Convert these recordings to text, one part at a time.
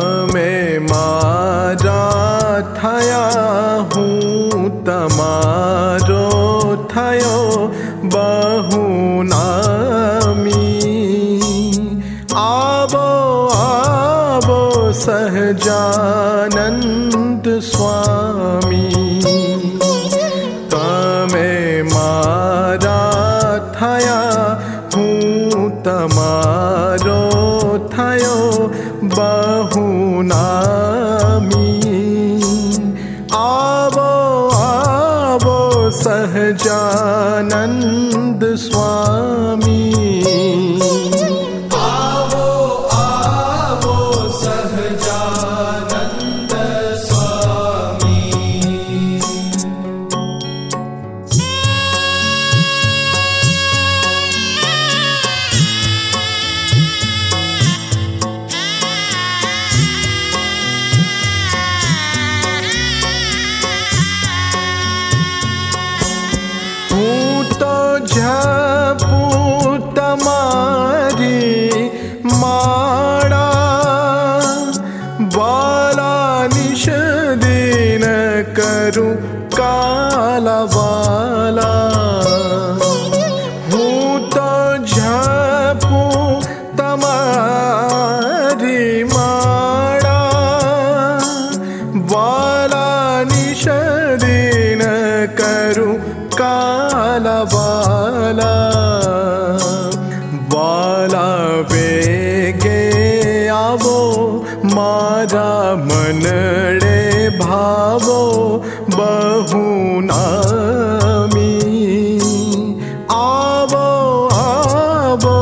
तमे मारा थया हूँ तमारो थयो बहुनामी। आवो आवो सहजानंद स्वामी। तमे मारा थया हूँ तमारो थयो बहुनामी। आवो आवो सहजानंद स्वामी। आवो आवो सहजानंद स्वामी। झपू तमारी माड़ा बाला निश दिन करूं काला वाला। हूँ तो झपू तमारी माड़ा बाला निश दिन करूं काला वाला। वाला बेगे आवो मारा मनड़े भावो बहुनामी। आवो आवो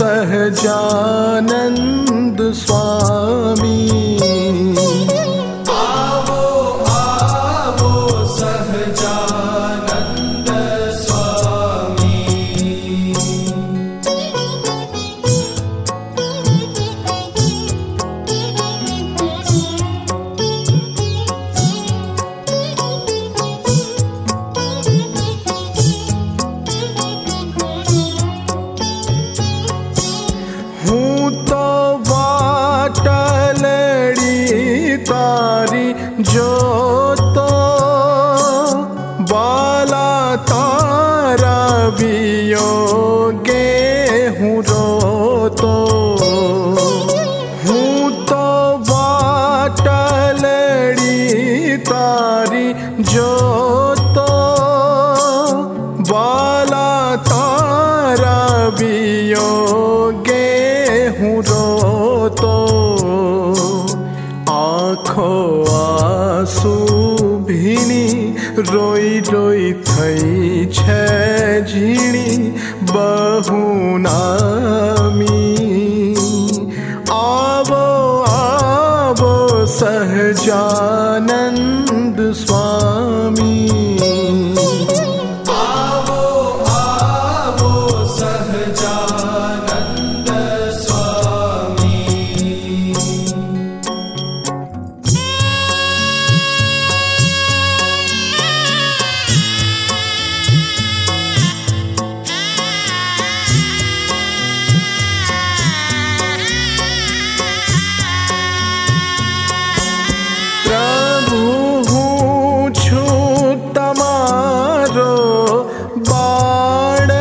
सहजानंद स्वामी। आवो आवो सहजानंद स्वामी। हूँ तो वाटलड़ी तारी जो तो बाला तारा वियोगे हूँ रो तो। हूँ तो वाटलड़ी तारी जो तो बाला तारा वियोगे हूँ रो तो। आँखों आंसू भीनी रोई रोई थई छे झीणी बहुनामी। आवो आवो सहजानंद स्वामी। आवो आवो सहजानंद स्वामी। प्रभु हूँ छूं तमारो बाण।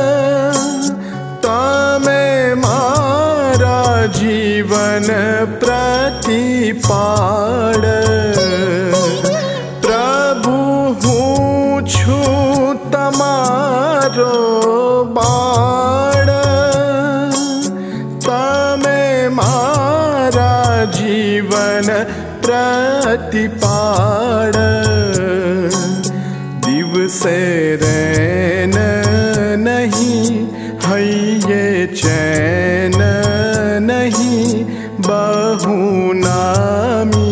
तमे मारा जीवन प्रतिपाड़। प्रभु हूँ छूं तमारो बाण। तमे मारा जीवन प्रतिपाड़। दिवसे रैन नहीं है ये चैन नहीं बहुनामी।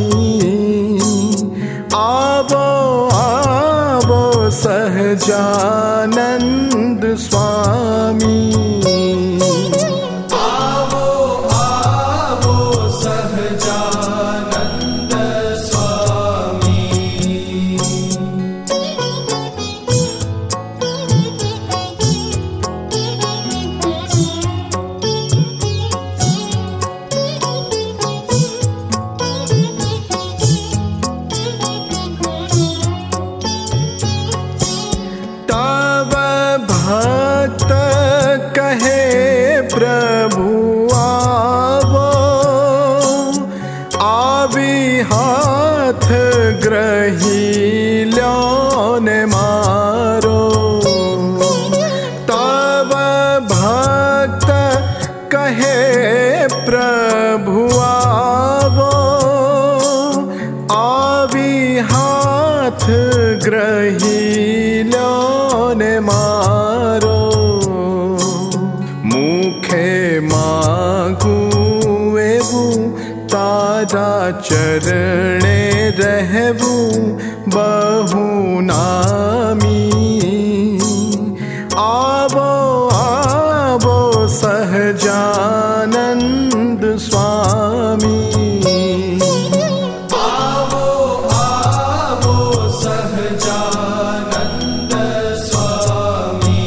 आवो आवो सहजानंद स्वामी। आवो आवो सहजानंद स्वामी। आवी हाथ ग्रही ल्योने मारो। तब भक्त कहे प्रभु आवो, आवी हाथ ग्रही ल्योने मारो। मुखे मागू एवू तारा चरणे रहबू बहु नामी। आवो आवो सहजानंद स्वामी। आवो आवो सहजानंद स्वामी।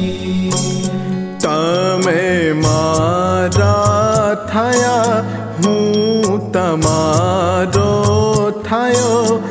तमे मारा थया हूँ तमारो थयो